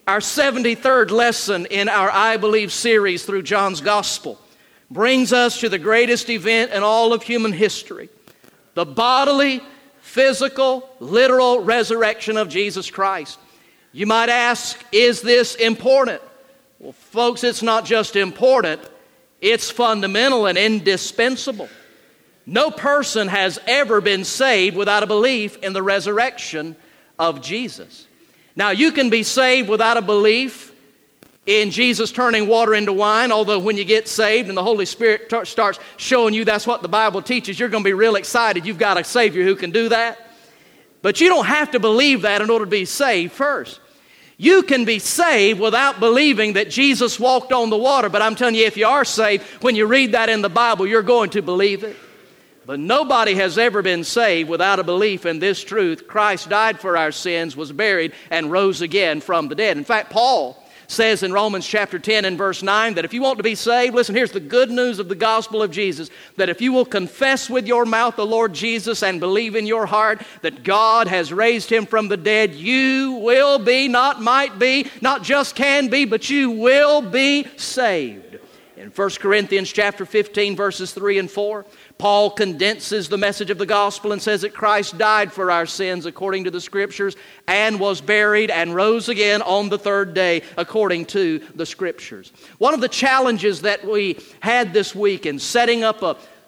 Our 73rd lesson in our I Believe series through John's Gospel brings us to the greatest event in all of human history, the bodily, physical, literal resurrection of Jesus Christ. You might ask, is this important? Well, folks, it's not just important, it's fundamental and indispensable. No person has ever been saved without a belief in the resurrection of Jesus. Now, you can be saved without a belief in Jesus turning water into wine, although when you get saved and the Holy Spirit starts showing you that's what the Bible teaches, you're going to be real excited. You've got a Savior who can do that. But you don't have to believe that in order to be saved first. You can be saved without believing that Jesus walked on the water. But I'm telling you, if you are saved, when you read that in the Bible, you're going to believe it. But nobody has ever been saved without a belief in this truth. Christ died for our sins, was buried, and rose again from the dead. In fact, Paul says in Romans chapter 10 and verse 9 that if you want to be saved, listen, here's the good news of the gospel of Jesus, that if you will confess with your mouth the Lord Jesus and believe in your heart that God has raised him from the dead, you will be, not might be, not just can be, but you will be saved. In 1 Corinthians chapter 15 verses 3 and 4, Paul condenses the message of the gospel and says that Christ died for our sins according to the Scriptures and was buried and rose again on the third day according to the Scriptures. One of the challenges that we had this week in setting up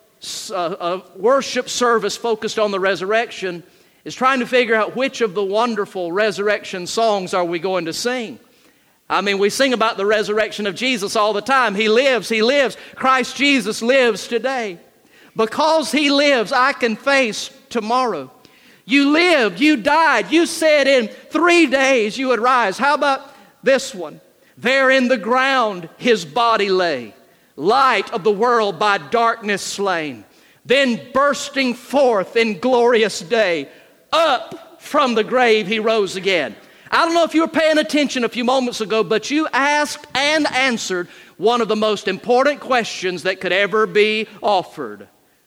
a worship service focused on the resurrection is trying to figure out which of the wonderful resurrection songs are we going to sing. I mean, we sing about the resurrection of Jesus all the time. He lives, He lives. Christ Jesus lives today. Because He lives, I can face tomorrow. You lived, you died, you said in 3 days you would rise. How about this one? There in the ground His body lay, light of the world by darkness slain. Then bursting forth in glorious day, up from the grave He rose again. I don't know if you were paying attention a few moments ago, but you asked and answered one of the most important questions that could ever be offered.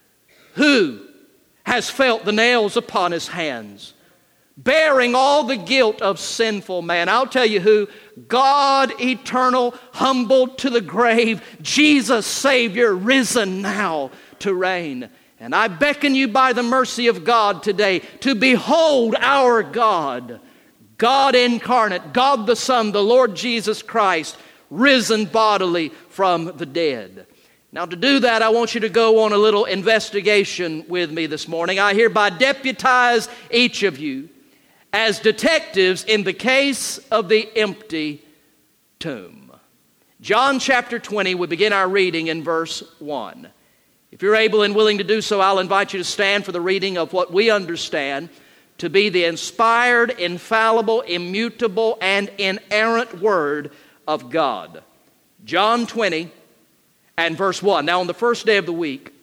Who has felt the nails upon His hands, bearing all the guilt of sinful man? I'll tell you who. God eternal, humbled to the grave, Jesus Savior, risen now to reign. And I beckon you by the mercy of God today to behold our God, God incarnate, God the Son, the Lord Jesus Christ, risen bodily from the dead. Now, to do that, I want you to go on a little investigation with me this morning. I hereby deputize each of you as detectives in the case of the empty tomb. John chapter 20, we begin our reading in verse 1. If you're able and willing to do so, I'll invite you to stand for the reading of what we understand to be the inspired, infallible, immutable, and inerrant Word of God. John 20 and verse 1. Now on the first day of the week,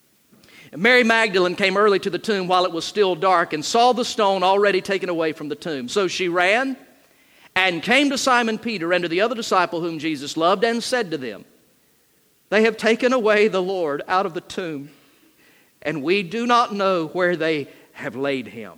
Mary Magdalene came early to the tomb while it was still dark and saw the stone already taken away from the tomb. So she ran and came to Simon Peter and to the other disciple whom Jesus loved and said to them, "They have taken away the Lord out of the tomb, and we do not know where they have laid Him."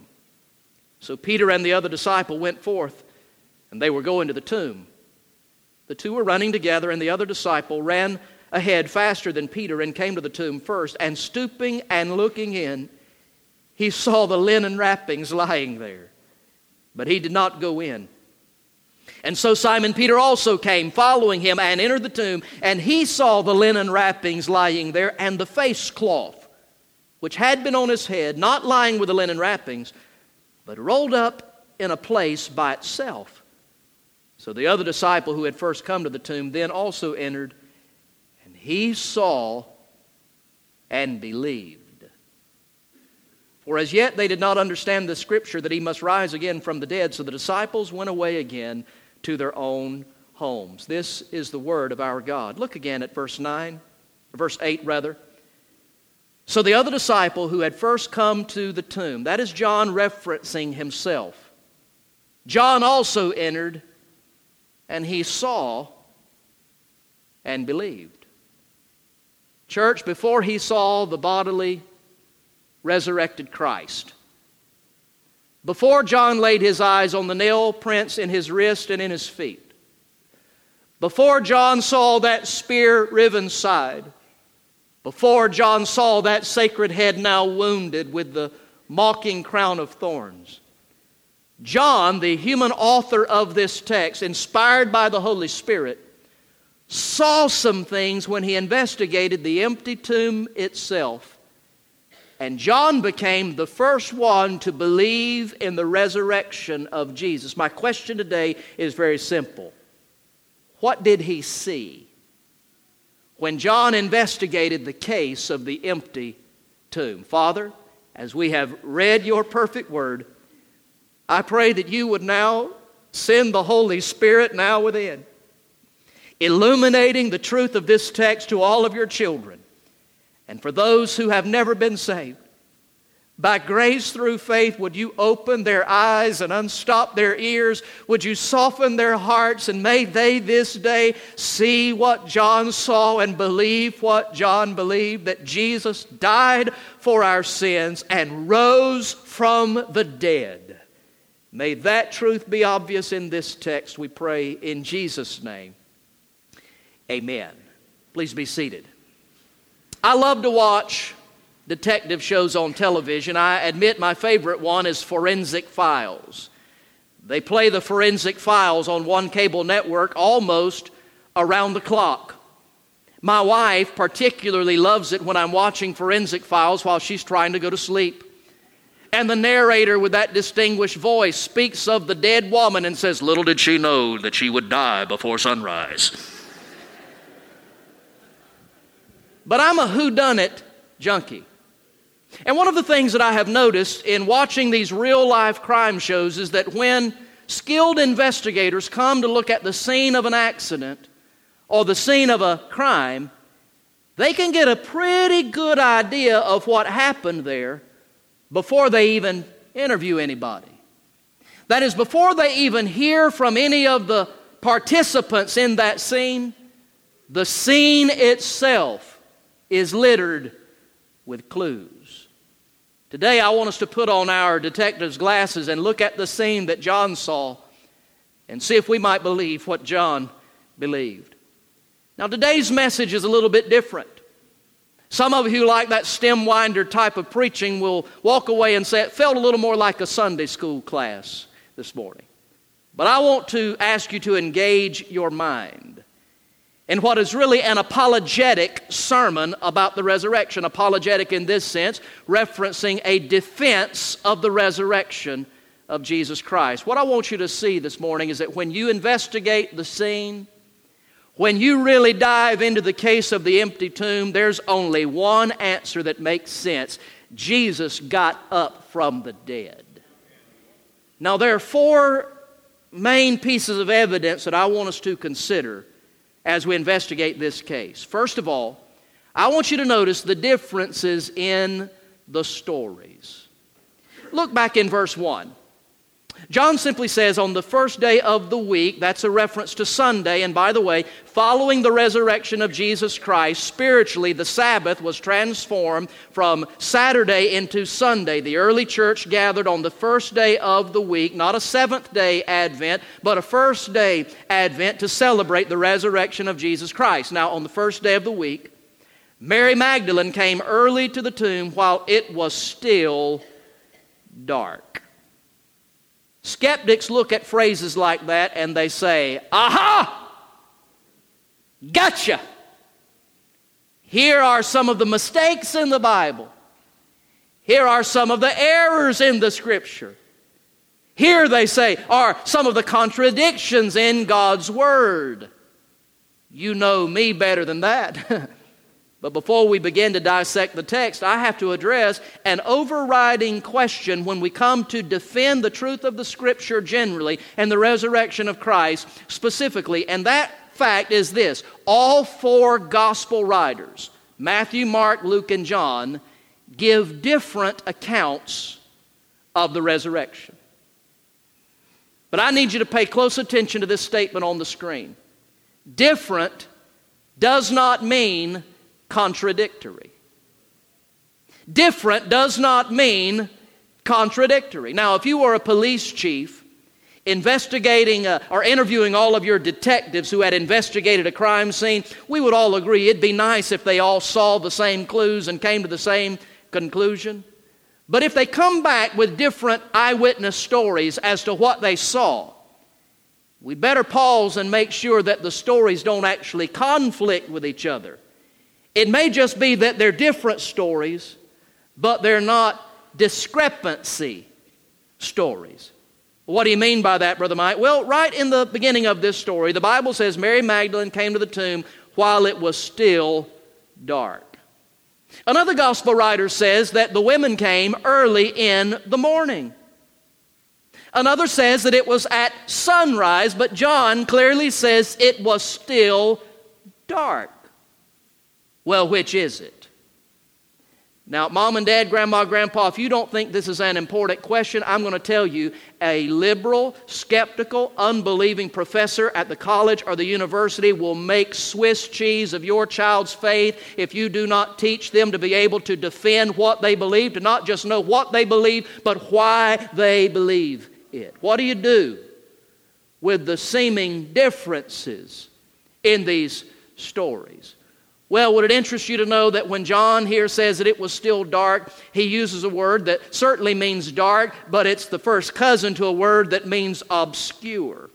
So Peter and the other disciple went forth, and they were going to the tomb. The two were running together, and the other disciple ran ahead faster than Peter and came to the tomb first. And stooping and looking in, he saw the linen wrappings lying there, but he did not go in. And so Simon Peter also came, following him, and entered the tomb. And he saw the linen wrappings lying there, and the face cloth, which had been on his head, not lying with the linen wrappings, but rolled up in a place by itself. So the other disciple who had first come to the tomb then also entered, and he saw and believed. For as yet they did not understand the scripture that He must rise again from the dead. So the disciples went away again to their own homes. This is the word of our God. Look again at verse 8 rather. So the other disciple who had first come to the tomb, that is John referencing himself. John also entered, and he saw and believed. Church, before he saw the bodily resurrected Christ, before John laid his eyes on the nail prints in his wrist and in his feet, before John saw that spear-riven side, before John saw that sacred head now wounded with the mocking crown of thorns, John, the human author of this text, inspired by the Holy Spirit, saw some things when he investigated the empty tomb itself. And John became the first one to believe in the resurrection of Jesus. My question today is very simple. What did he see when John investigated the case of the empty tomb? Father, as we have read your perfect word, I pray that you would now send the Holy Spirit now within, illuminating the truth of this text to all of your children. And for those who have never been saved, by grace through faith, would you open their eyes and unstop their ears? Would you soften their hearts, and may they this day see what John saw and believe what John believed, that Jesus died for our sins and rose from the dead. May that truth be obvious in this text, we pray in Jesus' name. Amen. Please be seated. I love to watch detective shows on television. I admit my favorite one is Forensic Files. They play the Forensic Files on one cable network almost around the clock. My wife particularly loves it when I'm watching Forensic Files while she's trying to go to sleep. And the narrator with that distinguished voice speaks of the dead woman and says, "Little did she know that she would die before sunrise." But I'm a whodunit junkie. And one of the things that I have noticed in watching these real-life crime shows is that when skilled investigators come to look at the scene of an accident or the scene of a crime, they can get a pretty good idea of what happened there before they even interview anybody. That is, before they even hear from any of the participants in that scene, the scene itself is littered with clues. Today I want us to put on our detective's glasses and look at the scene that John saw and see if we might believe what John believed. Now today's message is a little bit different. Some of you who like that stem winder type of preaching will walk away and say it felt a little more like a Sunday school class this morning. But I want to ask you to engage your mind in what is really an apologetic sermon about the resurrection. Apologetic in this sense, referencing a defense of the resurrection of Jesus Christ. What I want you to see this morning is that when you investigate the scene, when you really dive into the case of the empty tomb, there's only one answer that makes sense. Jesus got up from the dead. Now, there are four main pieces of evidence that I want us to consider as we investigate this case. First of all, I want you to notice the differences in the stories. Look back in verse 1. John simply says, on the first day of the week, that's a reference to Sunday, and by the way, following the resurrection of Jesus Christ, spiritually, the Sabbath was transformed from Saturday into Sunday. The early church gathered on the first day of the week, not a seventh-day Advent, but a first-day Advent to celebrate the resurrection of Jesus Christ. Now, on the first day of the week, Mary Magdalene came early to the tomb while it was still dark. Skeptics look at phrases like that and they say, aha! Gotcha! Here are some of the mistakes in the Bible. Here are some of the errors in the Scripture. Here, they say, are some of the contradictions in God's Word. You know me better than that. But before we begin to dissect the text, I have to address an overriding question when we come to defend the truth of the Scripture generally and the resurrection of Christ specifically. And that fact is this: all four gospel writers, Matthew, Mark, Luke, and John, give different accounts of the resurrection. But I need you to pay close attention to this statement on the screen. Different does not mean contradictory. Different does not mean contradictory. Now, if you were a police chief investigating or interviewing all of your detectives who had investigated a crime scene, we would all agree it'd be nice if they all saw the same clues and came to the same conclusion. But if they come back with different eyewitness stories as to what they saw, we better pause and make sure that the stories don't actually conflict with each other. It may just be that they're different stories, but they're not discrepancy stories. What do you mean by that, Brother Mike? Well, right in the beginning of this story, the Bible says Mary Magdalene came to the tomb while it was still dark. Another gospel writer says that the women came early in the morning. Another says that it was at sunrise, but John clearly says it was still dark. Well, which is it? Now, Mom and Dad, Grandma, Grandpa, if you don't think this is an important question, I'm going to tell you, a liberal, skeptical, unbelieving professor at the college or the university will make Swiss cheese of your child's faith if you do not teach them to be able to defend what they believe, to not just know what they believe, but why they believe it. What do you do with the seeming differences in these stories? Well, would it interest you to know that when John here says that it was still dark, he uses a word that certainly means dark, but it's the first cousin to a word that means obscure,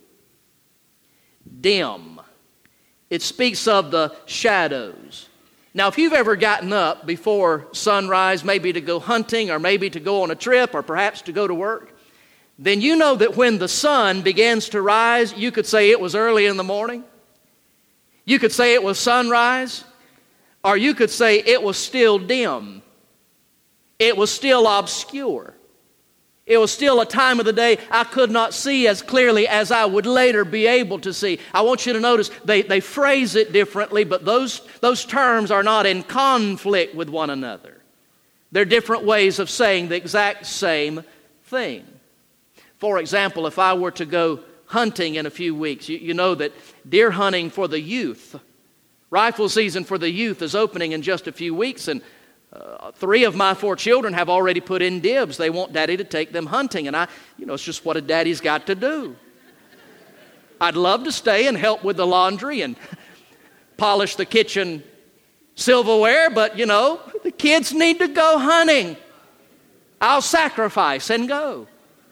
dim. It speaks of the shadows. Now, if you've ever gotten up before sunrise, maybe to go hunting or maybe to go on a trip or perhaps to go to work, then you know that when the sun begins to rise, you could say it was early in the morning. You could say it was sunrise. Or you could say it was still dim. It was still obscure. It was still a time of the day I could not see as clearly as I would later be able to see. I want you to notice they phrase it differently, but those terms are not in conflict with one another. They're different ways of saying the exact same thing. For example, if I were to go hunting in a few weeks, you know that deer hunting for the youth, rifle season for the youth is opening in just a few weeks, and 3 of my 4 children have already put in dibs. They want Daddy to take them hunting, and it's just what a daddy's got to do. I'd love to stay and help with the laundry and polish the kitchen silverware, but the kids need to go hunting. I'll sacrifice and go.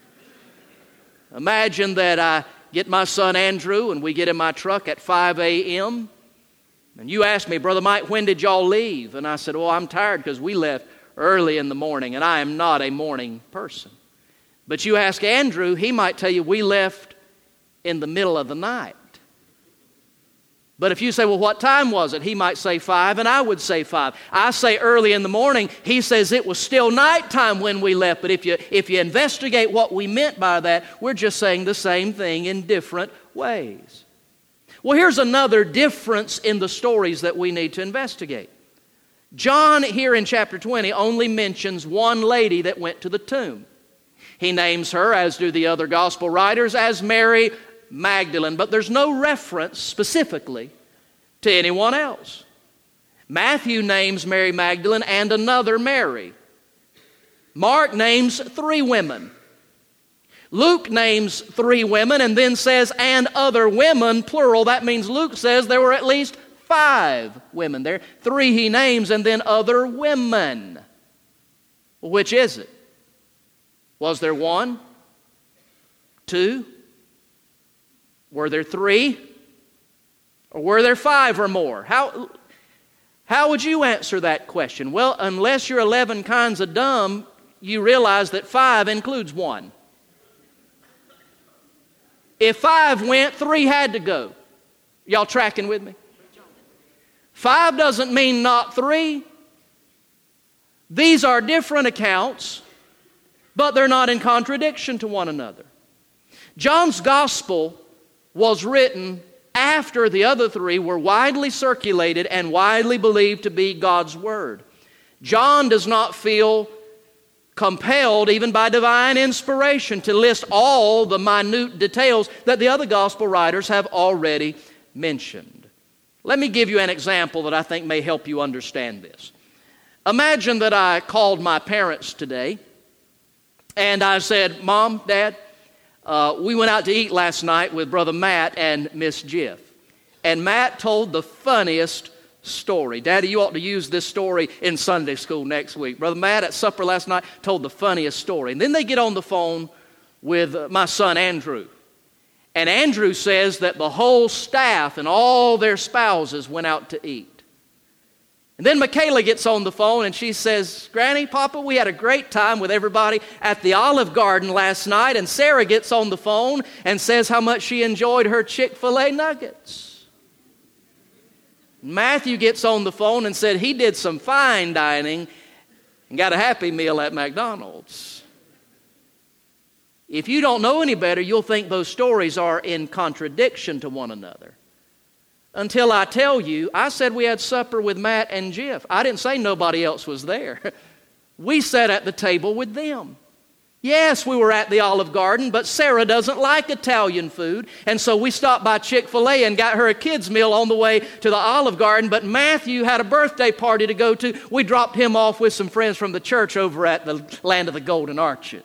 Imagine that I get my son Andrew and we get in my truck at 5 a.m., and you asked me, Brother Mike, when did y'all leave? And I said, I'm tired because we left early in the morning, and I am not a morning person. But you ask Andrew, he might tell you we left in the middle of the night. But if you say, what time was it? He might say 5, and I would say 5. I say early in the morning. He says it was still nighttime when we left. But if you investigate what we meant by that, we're just saying the same thing in different ways. Well, here's another difference in the stories that we need to investigate. John, here in chapter 20, only mentions one lady that went to the tomb. He names her, as do the other gospel writers, as Mary Magdalene, but there's no reference specifically to anyone else. Matthew names Mary Magdalene and another Mary. Mark names 3 women. Luke names 3 women and then says, and other women, plural. That means Luke says there were at least 5 women there. 3 he names and then other women. Well, which is it? Was there 1? 2? Were there 3? Or were there 5 or more? How would you answer that question? Well, unless you're 11 kinds of dumb, you realize that 5 includes 1. If 5 went, 3 had to go. Y'all tracking with me? 5 doesn't mean not 3. These are different accounts, but they're not in contradiction to one another. John's gospel was written after the other 3 were widely circulated and widely believed to be God's Word. John does not feel compelled, even by divine inspiration, to list all the minute details that the other gospel writers have already mentioned. Let me give you an example that I think may help you understand this. Imagine that I called my parents today And I said, Mom, Dad, we went out to eat last night with Brother Matt and Miss Jiff. And Matt told the funniest story. Daddy, you ought to use this story in Sunday school next week. Brother Matt at supper last night told the funniest story. And then they get on the phone with my son Andrew. And Andrew says that the whole staff and all their spouses went out to eat. And then Michaela gets on the phone and she says, Granny, Papa, we had a great time with everybody at the Olive Garden last night. And Sarah gets on the phone and says how much she enjoyed her Chick-fil-A nuggets. Matthew gets on the phone and said he did some fine dining and got a Happy Meal at McDonald's. If you don't know any better, you'll think those stories are in contradiction to one another. Until I tell you, I said we had supper with Matt and Jiff. I didn't say nobody else was there. We sat at the table with them. Yes, we were at the Olive Garden, but Sarah doesn't like Italian food, and so we stopped by Chick-fil-A and got her a kid's meal on the way to the Olive Garden, but Matthew had a birthday party to go to. We dropped him off with some friends from the church over at the Land of the Golden Arches.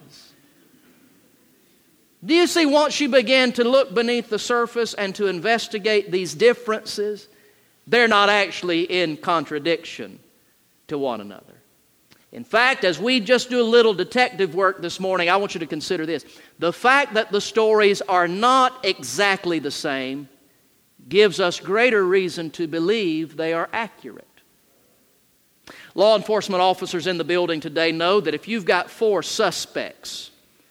Do you see, once you begin to look beneath the surface and to investigate these differences, they're not actually in contradiction to one another. In fact, as we just do a little detective work this morning, I want you to consider this. The fact that the stories are not exactly the same gives us greater reason to believe they are accurate. Law enforcement officers in the building today know that if you've got 4 suspects,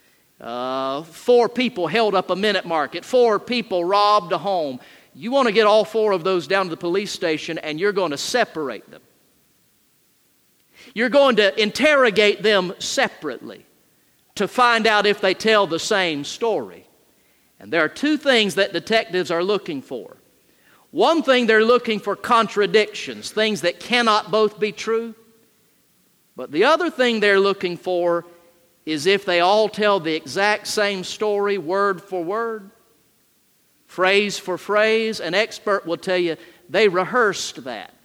4 people held up a minute market, 4 people robbed a home, you want to get all 4 of those down to the police station and you're going to separate them. You're going to interrogate them separately to find out if they tell the same story. And there are 2 things that detectives are looking for. One thing, they're looking for contradictions, things that cannot both be true. But the other thing they're looking for is if they all tell the exact same story, word for word, phrase for phrase. An expert will tell you they rehearsed that.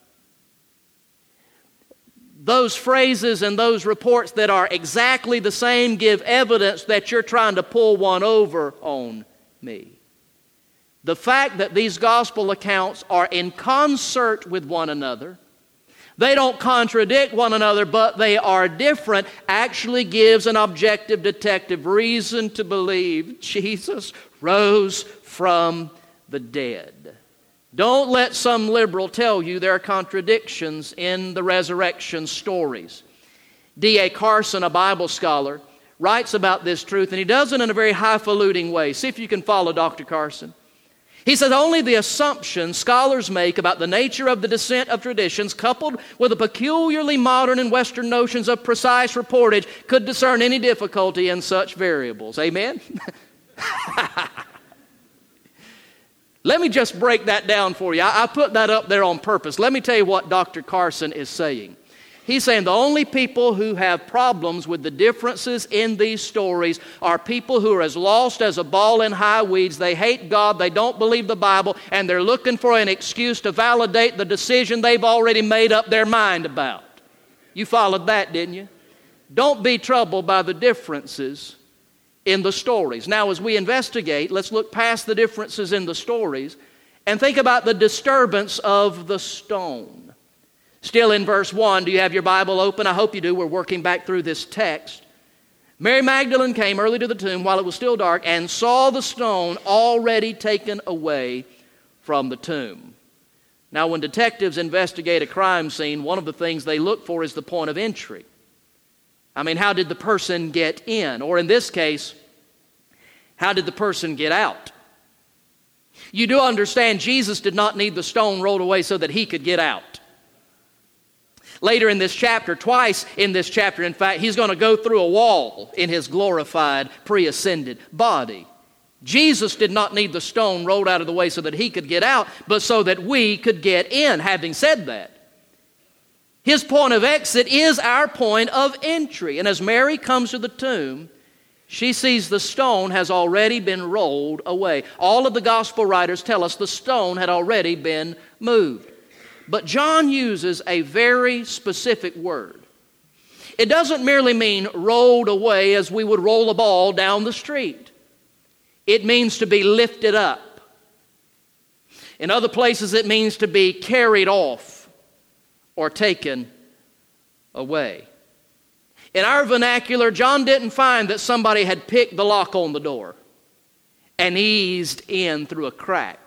Those phrases and those reports that are exactly the same give evidence that you're trying to pull one over on me. The fact that these gospel accounts are in concert with one another, they don't contradict one another, but they are different, actually gives an objective detective reason to believe Jesus rose from the dead. Don't let some liberal tell you there are contradictions in the resurrection stories. D.A. Carson, a Bible scholar, writes about this truth, and he does it in a very highfalutin way. See if you can follow Dr. Carson. He says, only the assumptions scholars make about the nature of the descent of traditions, coupled with the peculiarly modern and Western notions of precise reportage, could discern any difficulty in such variables. Amen? Let me just break that down for you. I put that up there on purpose. Let me tell you what Dr. Carson is saying. He's saying the only people who have problems with the differences in these stories are people who are as lost as a ball in high weeds. They hate God, they don't believe the Bible, and they're looking for an excuse to validate the decision they've already made up their mind about. You followed that, didn't you? Don't be troubled by the differences in the stories. Now, as we investigate, let's look past the differences in the stories and think about the disturbance of the stone. Still in verse 1, do you have your Bible open? I hope you do. We're working back through this text. Mary Magdalene came early to the tomb while it was still dark and saw the stone already taken away from the tomb. Now, when detectives investigate a crime scene, one of the things they look for is the point of entry. I mean, how did the person get in? Or in this case, how did the person get out? You do understand Jesus did not need the stone rolled away so that he could get out. Later in this chapter, twice in this chapter, in fact, he's going to go through a wall in his glorified, pre-ascended body. Jesus did not need the stone rolled out of the way so that he could get out, but so that we could get in. Having said that, his point of exit is our point of entry. And as Mary comes to the tomb, she sees the stone has already been rolled away. All of the gospel writers tell us the stone had already been moved. But John uses a very specific word. It doesn't merely mean rolled away as we would roll a ball down the street. It means to be lifted up. In other places, it means to be carried off or taken away. In our vernacular, John didn't find that somebody had picked the lock on the door and eased in through a crack.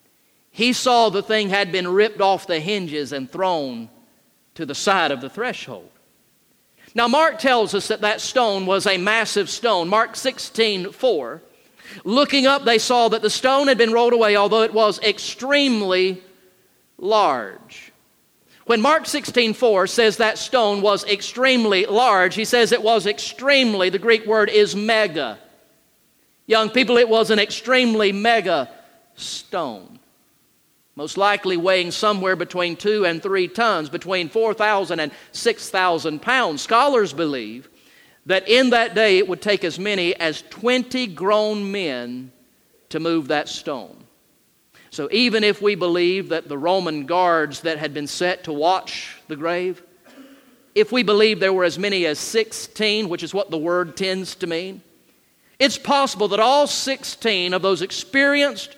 He saw the thing had been ripped off the hinges and thrown to the side of the threshold. Now, Mark tells us that that stone was a massive stone. Mark 16:4. Looking up, they saw that the stone had been rolled away, although it was extremely large. When Mark 16:4 says that stone was extremely large, he says it was extremely, the Greek word is mega. Young people, it was an extremely mega stone. Most likely weighing somewhere between 2 and 3 tons, between 4,000 and 6,000 pounds. Scholars believe that in that day it would take as many as 20 grown men to move that stone. So even if we believe that the Roman guards that had been set to watch the grave, if we believe there were as many as 16, which is what the word tends to mean, it's possible that all 16 of those experienced,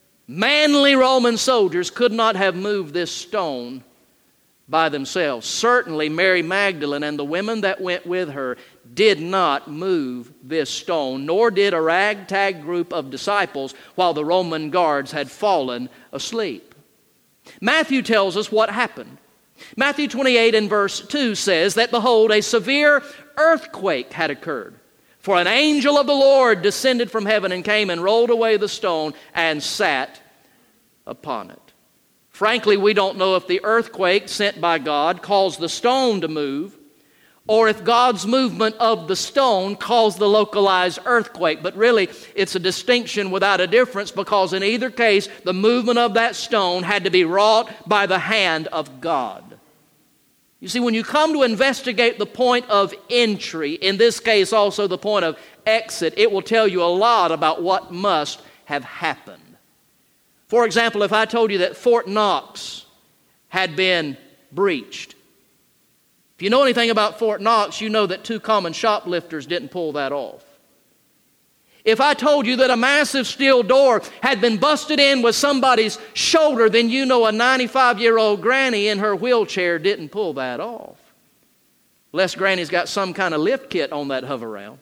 manly Roman soldiers could not have moved this stone by themselves. Certainly Mary Magdalene and the women that went with her did not move this stone, nor did a ragtag group of disciples while the Roman guards had fallen asleep. Matthew tells us what happened. Matthew 28 and verse 2 says that, behold, a severe earthquake had occurred. For an angel of the Lord descended from heaven and came and rolled away the stone and sat upon it. Frankly, we don't know if the earthquake sent by God caused the stone to move, or if God's movement of the stone caused the localized earthquake. But really, it's a distinction without a difference, because in either case, the movement of that stone had to be wrought by the hand of God. You see, when you come to investigate the point of entry, in this case also the point of exit, it will tell you a lot about what must have happened. For example, if I told you that Fort Knox had been breached, if you know anything about Fort Knox, you know that 2 common shoplifters didn't pull that off. If I told you that a massive steel door had been busted in with somebody's shoulder, then you know a 95-year-old granny in her wheelchair didn't pull that off. Unless granny's got some kind of lift kit on that hover-round.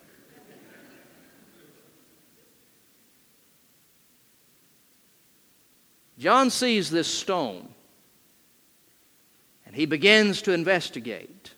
John sees this stone, and he begins to investigate.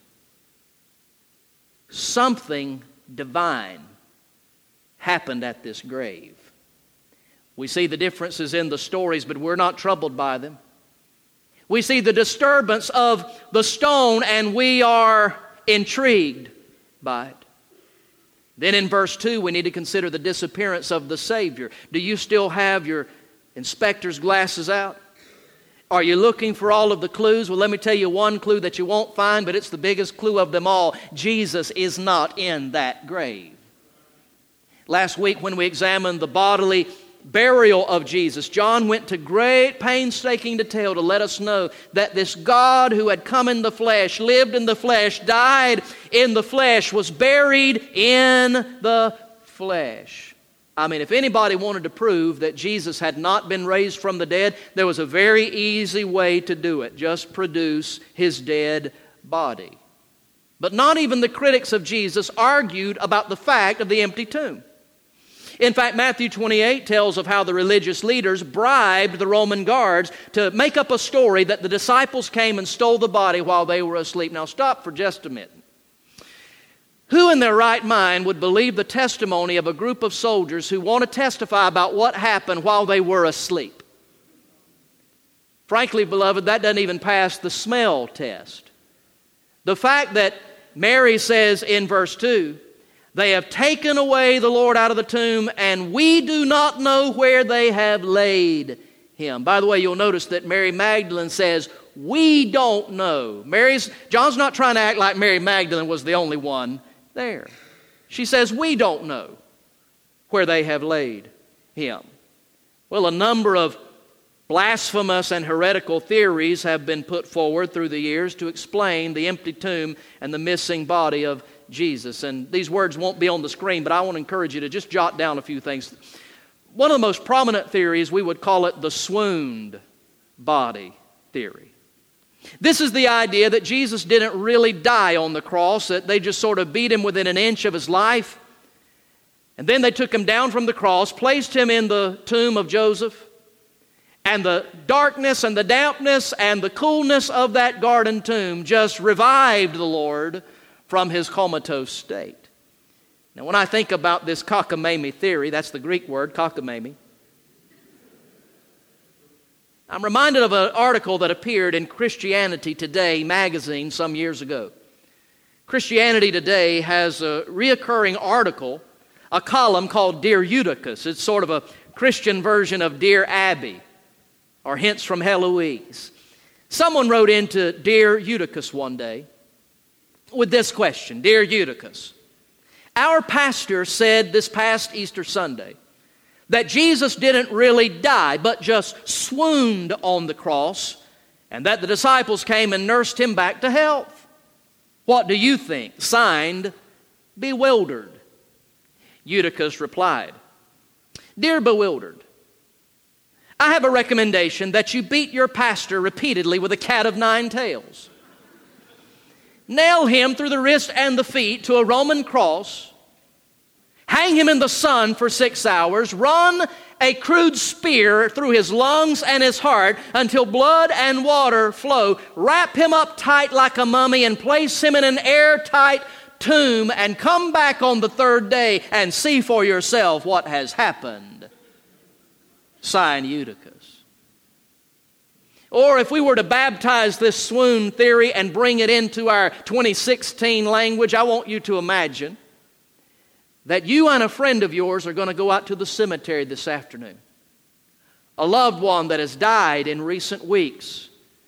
Something divine happened at this grave. We see the differences in the stories, but we're not troubled by them. We see the disturbance of the stone, and we are intrigued by it. Then in verse 2, we need to consider the disappearance of the Savior. Do you still have your inspector's glasses out? Are you looking for all of the clues? Well, let me tell you one clue that you won't find, but it's the biggest clue of them all. Jesus is not in that grave. Last week when we examined the bodily burial of Jesus, John went to great painstaking detail to let us know that this God who had come in the flesh, lived in the flesh, died in the flesh, was buried in the flesh. I mean, if anybody wanted to prove that Jesus had not been raised from the dead, there was a very easy way to do it. Just produce his dead body. But not even the critics of Jesus argued about the fact of the empty tomb. In fact, Matthew 28 tells of how the religious leaders bribed the Roman guards to make up a story that the disciples came and stole the body while they were asleep. Now stop for just a minute. Who in their right mind would believe the testimony of a group of soldiers who want to testify about what happened while they were asleep? Frankly, beloved, that doesn't even pass the smell test. The fact that Mary says in verse 2, they have taken away the Lord out of the tomb, and we do not know where they have laid him. By the way, you'll notice that Mary Magdalene says, we don't know. John's not trying to act like Mary Magdalene was the only one there. She says, we don't know where they have laid him. Well, a number of Blasphemous and heretical theories have been put forward through the years to explain the empty tomb and the missing body of Jesus. And these words won't be on the screen, but I want to encourage you to just jot down a few things. One of the most prominent theories, we would call it the swooned body theory. This is the idea that Jesus didn't really die on the cross, that they just sort of beat him within an inch of his life. And then they took him down from the cross, placed him in the tomb of Joseph, and the darkness and the dampness and the coolness of that garden tomb just revived the Lord from his comatose state. Now, when I think about this cockamamie theory, that's the Greek word, cockamamie, I'm reminded of an article that appeared in Christianity Today magazine some years ago. Christianity Today has a reoccurring article, a column called Dear Eutychus. It's sort of a Christian version of Dear Abby, or Hints from Heloise. Someone wrote into Dear Eutychus one day with this question: Dear Eutychus, our pastor said this past Easter Sunday that Jesus didn't really die, but just swooned on the cross, and that the disciples came and nursed him back to health. What do you think? Signed, Bewildered. Eutychus replied, Dear Bewildered, I have a recommendation that you beat your pastor repeatedly with a cat of nine tails. Nail him through the wrist and the feet to a Roman cross, hang him in the sun for 6 hours, run a crude spear through his lungs and his heart until blood and water flow, wrap him up tight like a mummy and place him in an airtight tomb, and come back on the third day and see for yourself what has happened. Signed, Eutychus. Or if we were to baptize this swoon theory and bring it into our 2016 language, I want you to imagine that you and a friend of yours are going to go out to the cemetery this afternoon. A loved one that has died in recent weeks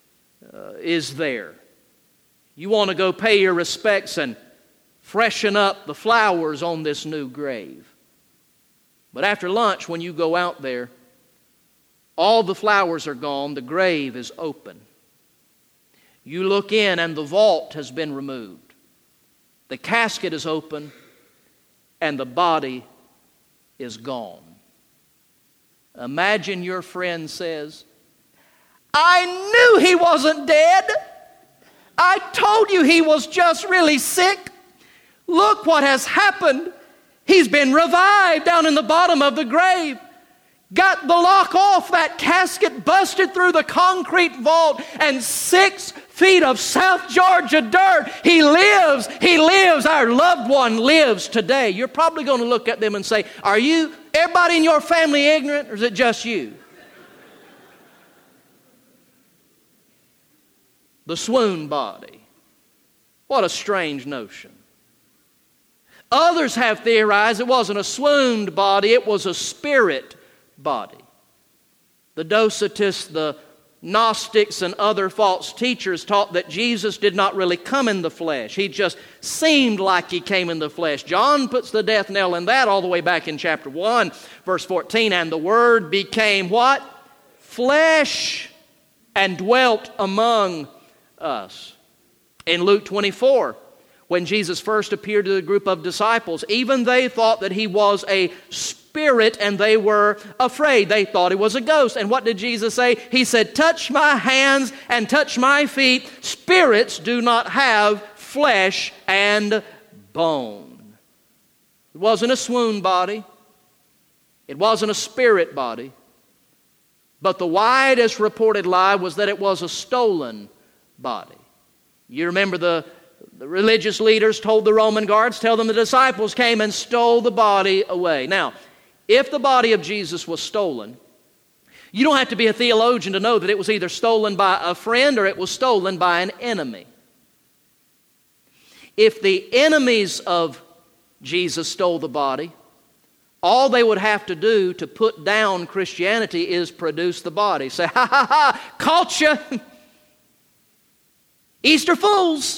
is there. You want to go pay your respects and freshen up the flowers on this new grave. But after lunch, when you go out there, all the flowers are gone, the grave is open. You look in and the vault has been removed. The casket is open and the body is gone. Imagine your friend says, I knew he wasn't dead. I told you he was just really sick. Look what has happened. He's been revived down in the bottom of the grave. Got the lock off that casket, busted through the concrete vault, and 6 feet of South Georgia dirt. He lives, our loved one lives today. You're probably going to look at them and say, are you, everybody in your family ignorant, or is it just you? The swoon body. What a strange notion. Others have theorized it wasn't a swooned body, it was a spirit body. The Docetists, the Gnostics, and other false teachers taught that Jesus did not really come in the flesh. He just seemed like he came in the flesh. John puts the death knell in that all the way back in chapter 1, verse 14. And the Word became what? Flesh, and dwelt among us. In Luke 24, when Jesus first appeared to the group of disciples, even they thought that he was a spirit and they were afraid. They thought he was a ghost. And what did Jesus say? He said, touch my hands and touch my feet. Spirits do not have flesh and bone. It wasn't a swoon body. It wasn't a spirit body. But the widest reported lie was that it was a stolen body. You remember the religious leaders told the Roman guards, tell them the disciples came and stole the body away. Now, if the body of Jesus was stolen, you don't have to be a theologian to know that it was either stolen by a friend or it was stolen by an enemy. If the enemies of Jesus stole the body, all they would have to do to put down Christianity is produce the body. Say, ha ha ha, caught you. Easter fools.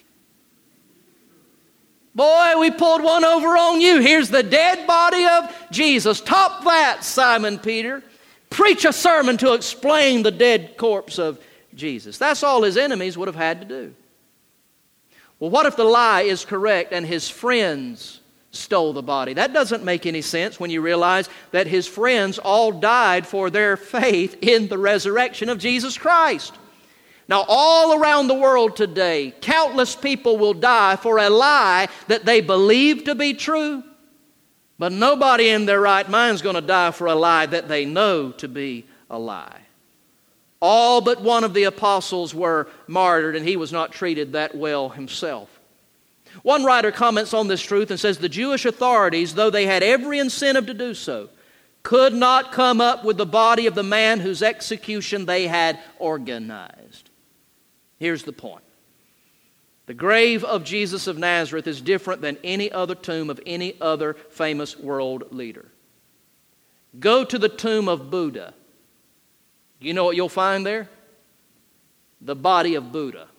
Boy, we pulled one over on you. Here's the dead body of Jesus. Top that, Simon Peter. preach a sermon to explain the dead corpse of Jesus. That's all his enemies would have had to do. Well, what if the lie is correct and his friends stole the body? That doesn't make any sense when you realize that his friends all died for their faith in the resurrection of Jesus Christ. Now, all around the world today, countless people will die for a lie that they believe to be true, but nobody in their right mind is going to die for a lie that they know to be a lie. All but one of the apostles were martyred, and he was not treated that well himself. One writer comments on this truth and says the Jewish authorities, though they had every incentive to do so, could not come up with the body of the man whose execution they had organized. Here's the point. The grave of Jesus of Nazareth is different than any other tomb of any other famous world leader. Go to the tomb of Buddha. You know what you'll find there? The body of Buddha.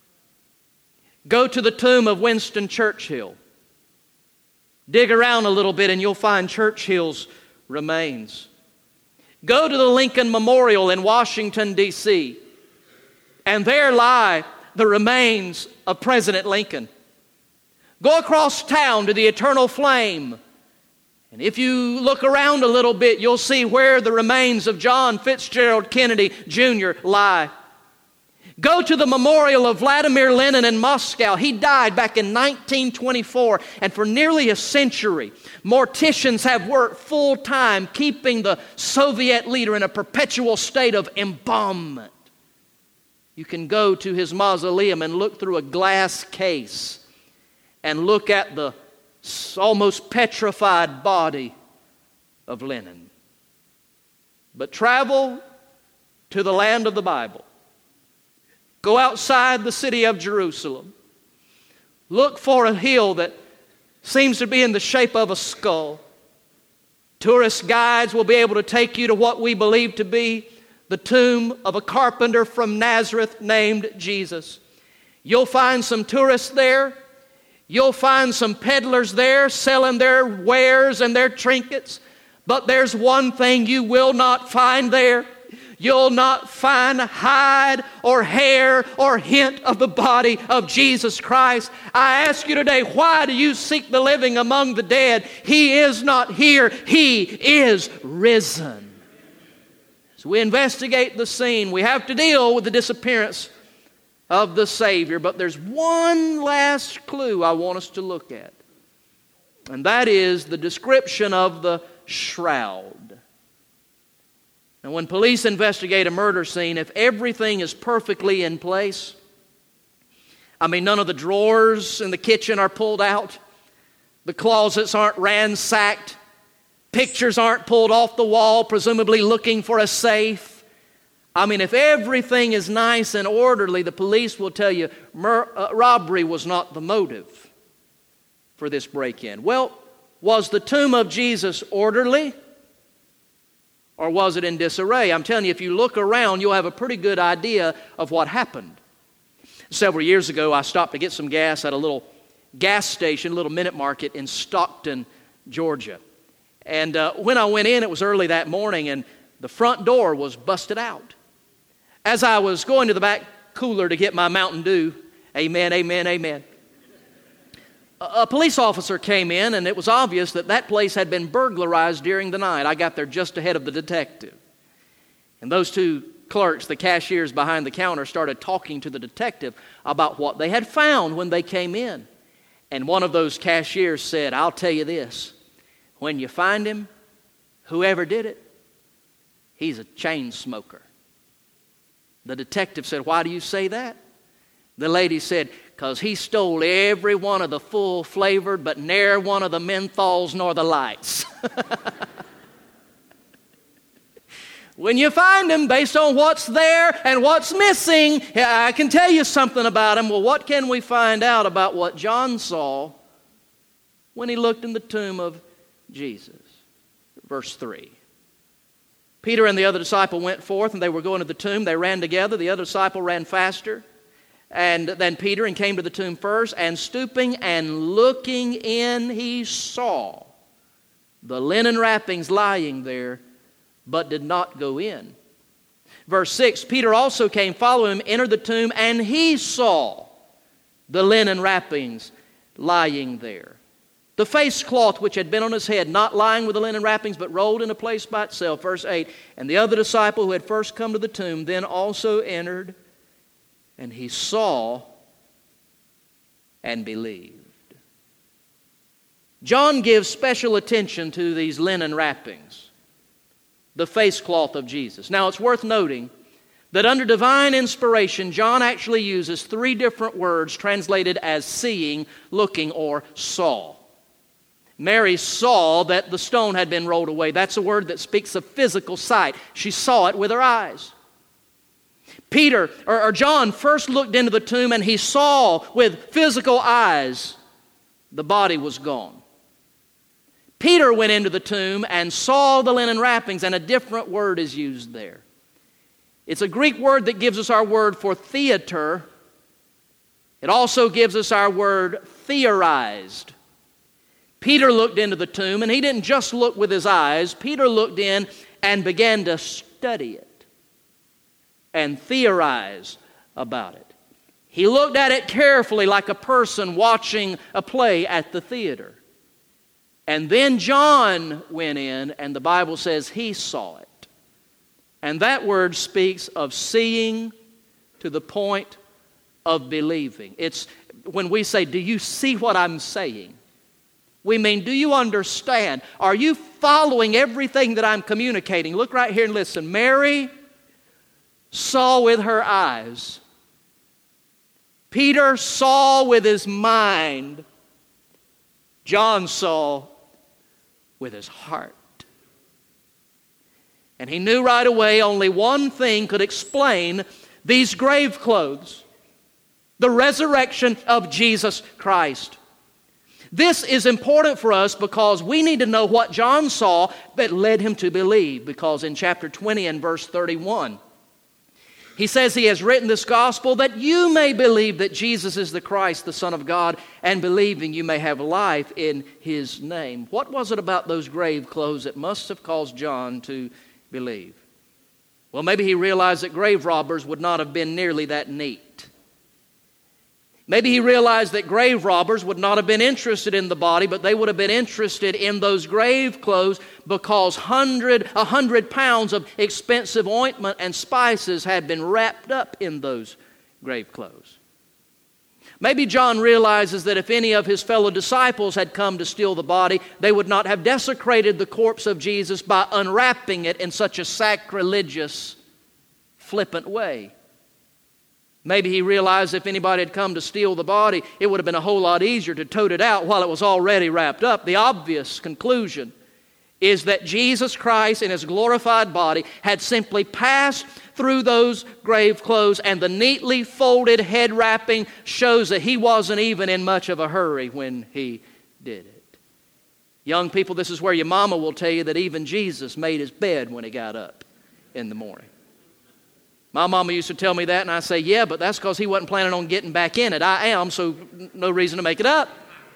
Go to the tomb of Winston Churchill. Dig around a little bit and you'll find Churchill's remains. Go to the Lincoln Memorial in Washington, D.C., and there lie the remains of President Lincoln. Go across town to the Eternal Flame, and if you look around a little bit, you'll see where the remains of John Fitzgerald Kennedy Jr. lie. Go to the memorial of Vladimir Lenin in Moscow. He died back in 1924, and for nearly a century, morticians have worked full-time keeping the Soviet leader in a perpetual state of embalmment. You can go to his mausoleum and look through a glass case and look at the almost petrified body of Lenin. But travel to the land of the Bible. Go outside the city of Jerusalem. Look for a hill that seems to be in the shape of a skull. Tourist guides will be able to take you to what we believe to be the tomb of a carpenter from Nazareth named Jesus. You'll find some tourists there. You'll find some peddlers there selling their wares and their trinkets. But there's one thing you will not find there. You'll not find hide or hair or hint of the body of Jesus Christ. I ask you today, why do you seek the living among the dead? He is not here. He is risen. As we investigate the scene, we have to deal with the disappearance of the Savior. But there's one last clue I want us to look at. And that is the description of the shroud. Now, when police investigate a murder scene, if everything is perfectly in place, none of the drawers in the kitchen are pulled out, the closets aren't ransacked, pictures aren't pulled off the wall, presumably looking for a safe. If everything is nice and orderly, the police will tell you robbery was not the motive for this break-in. Well, was the tomb of Jesus orderly? Or was it in disarray? I'm telling you, if you look around, you'll have a pretty good idea of what happened. Several years ago, I stopped to get some gas at a little gas station, a little minute market in Stockton, Georgia. And when I went in, it was early that morning, and the front door was busted out. As I was going to the back cooler to get my Mountain Dew, amen, amen, amen, a police officer came in, and it was obvious that that place had been burglarized during the night. I got there just ahead of the detective. And those two clerks, the cashiers behind the counter, started talking to the detective about what they had found when they came in. And one of those cashiers said, "I'll tell you this, when you find him, whoever did it, he's a chain smoker." The detective said, "Why do you say that?" The lady said, "'Cause he stole every one of the full-flavored, but ne'er one of the menthols nor the lights." When you find him, based on what's there and what's missing, I can tell you something about him. Well, what can we find out about what John saw when he looked in the tomb of Jesus? Verse 3. Peter and the other disciple went forth, and they were going to the tomb. They ran together. The other disciple ran faster than Peter and came to the tomb first. And stooping and looking in, he saw the linen wrappings lying there, but did not go in. Verse 6, Peter also came, following him, entered the tomb, and he saw the linen wrappings lying there. The face cloth which had been on his head, not lying with the linen wrappings, but rolled in a place by itself. Verse 8, and the other disciple who had first come to the tomb then also entered, and he saw and believed. John gives special attention to these linen wrappings, the face cloth of Jesus. Now, it's worth noting that under divine inspiration, John actually uses 3 different words translated as seeing, looking, or saw. Mary saw that the stone had been rolled away. That's a word that speaks of physical sight. She saw it with her eyes. John first looked into the tomb and he saw with physical eyes the body was gone. Peter went into the tomb and saw the linen wrappings, and a different word is used there. It's a Greek word that gives us our word for theater. It also gives us our word theorized. Peter looked into the tomb, and he didn't just look with his eyes. Peter looked in and began to study it and theorize about it. He looked at it carefully like a person watching a play at the theater. And then John went in, and the Bible says he saw it. And that word speaks of seeing to the point of believing. It's when we say, do you see what I'm saying? We mean, do you understand? Are you following everything that I'm communicating? Look right here and listen. Mary saw with her eyes. Peter saw with his mind. John saw with his heart. And he knew right away only one thing could explain these grave clothes: the resurrection of Jesus Christ. This is important for us because we need to know what John saw that led him to believe. Because in chapter 20 and verse 31, he says he has written this gospel that you may believe that Jesus is the Christ, the Son of God, and believing you may have life in His name. What was it about those grave clothes that must have caused John to believe? Well, maybe he realized that grave robbers would not have been nearly that neat. Maybe he realized that grave robbers would not have been interested in the body, but they would have been interested in those grave clothes because 100 pounds of expensive ointment and spices had been wrapped up in those grave clothes. Maybe John realizes that if any of his fellow disciples had come to steal the body, they would not have desecrated the corpse of Jesus by unwrapping it in such a sacrilegious, flippant way. Maybe he realized if anybody had come to steal the body, it would have been a whole lot easier to tote it out while it was already wrapped up. The obvious conclusion is that Jesus Christ in His glorified body had simply passed through those grave clothes, and the neatly folded head wrapping shows that He wasn't even in much of a hurry when He did it. Young people, this is where your mama will tell you that even Jesus made His bed when He got up in the morning. My mama used to tell me that, and I say, yeah, but that's because He wasn't planning on getting back in it. I am, so no reason to make it up.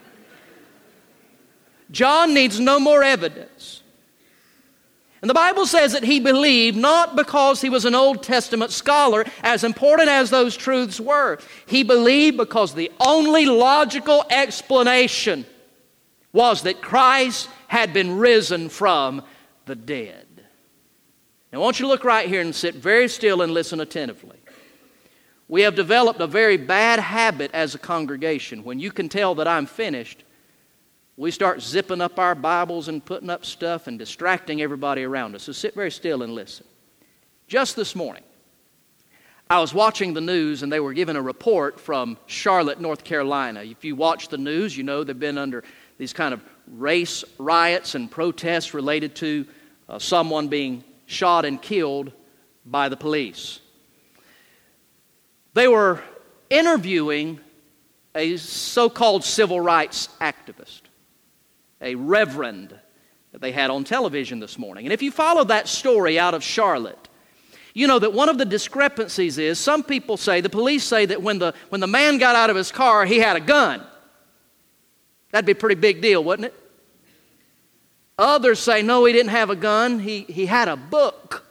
John needs no more evidence. And the Bible says that he believed not because he was an Old Testament scholar, as important as those truths were. He believed because the only logical explanation was that Christ had been risen from the dead. Now, I want you to look right here and sit very still and listen attentively. We have developed a very bad habit as a congregation. When you can tell that I'm finished, we start zipping up our Bibles and putting up stuff and distracting everybody around us. So sit very still and listen. Just this morning, I was watching the news and they were giving a report from Charlotte, North Carolina. If you watch the news, you know they've been under these kind of race riots and protests related to someone being shot and killed by the police. They were interviewing a so-called civil rights activist, a reverend that they had on television this morning. And if you follow that story out of Charlotte, you know that one of the discrepancies is some people say, the police say that when the man got out of his car, he had a gun. That'd be a pretty big deal, wouldn't it? Others say, no, he didn't have a gun. He had a book.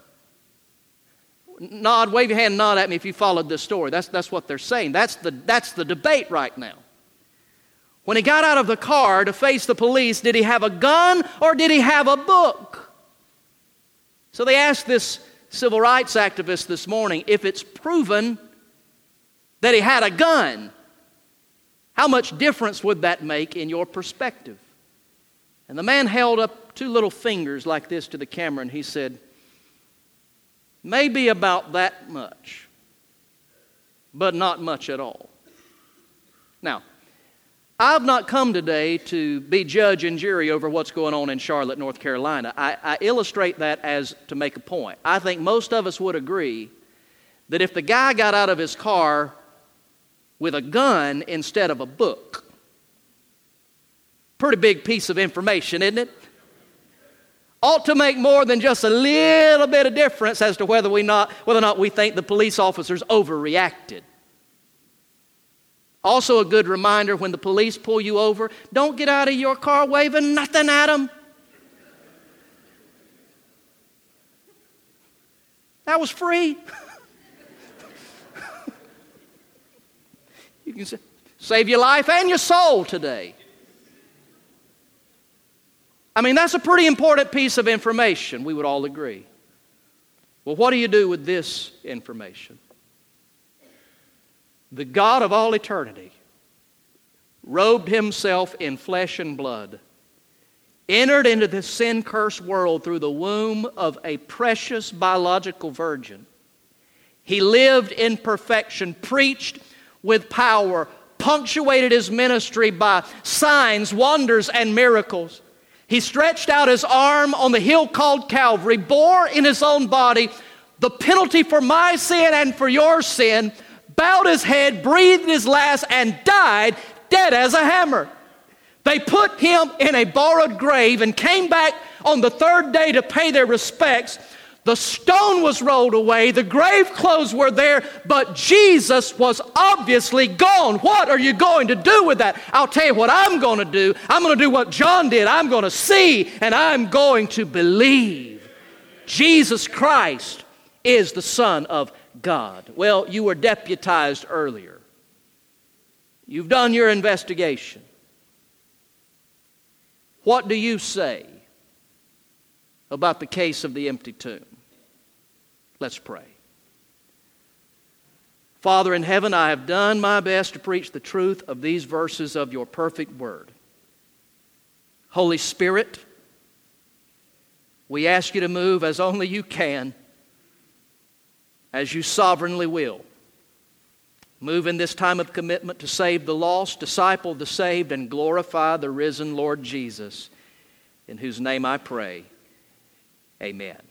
Wave your hand, nod at me if you followed this story. That's what they're saying. That's the debate right now. When he got out of the car to face the police, did he have a gun or did he have a book? So they asked this civil rights activist this morning, if it's proven that he had a gun, how much difference would that make in your perspective? And the man held up two little fingers like this to the camera and he said, maybe about that much, but not much at all. Now, I've not come today to be judge and jury over what's going on in Charlotte, North Carolina. I illustrate that as to make a point. I think most of us would agree that if the guy got out of his car with a gun instead of a book, pretty big piece of information, isn't it? Ought to make more than just a little bit of difference as to whether or not we think the police officers overreacted. Also a good reminder, when the police pull you over, don't get out of your car waving nothing at them. That was free. You can save your life and your soul today. I mean, that's a pretty important piece of information, we would all agree. Well, what do you do with this information? The God of all eternity robed himself in flesh and blood, entered into this sin-cursed world through the womb of a precious biological virgin. He lived in perfection, preached with power, punctuated his ministry by signs, wonders, and miracles. He stretched out his arm on the hill called Calvary, bore in his own body the penalty for my sin and for your sin, bowed his head, breathed his last, and died dead as a hammer. They put him in a borrowed grave and came back on the third day to pay their respects. The stone was rolled away, the grave clothes were there, but Jesus was obviously gone. What are you going to do with that? I'll tell you what I'm going to do. I'm going to do what John did. I'm going to see and I'm going to believe. Jesus Christ is the Son of God. Well, you were deputized earlier. You've done your investigation. What do you say about the case of the empty tomb? Let's pray. Father in heaven, I have done my best to preach the truth of these verses of your perfect word. Holy Spirit, we ask you to move as only you can, as you sovereignly will. Move in this time of commitment to save the lost, disciple the saved, and glorify the risen Lord Jesus, in whose name I pray. Amen.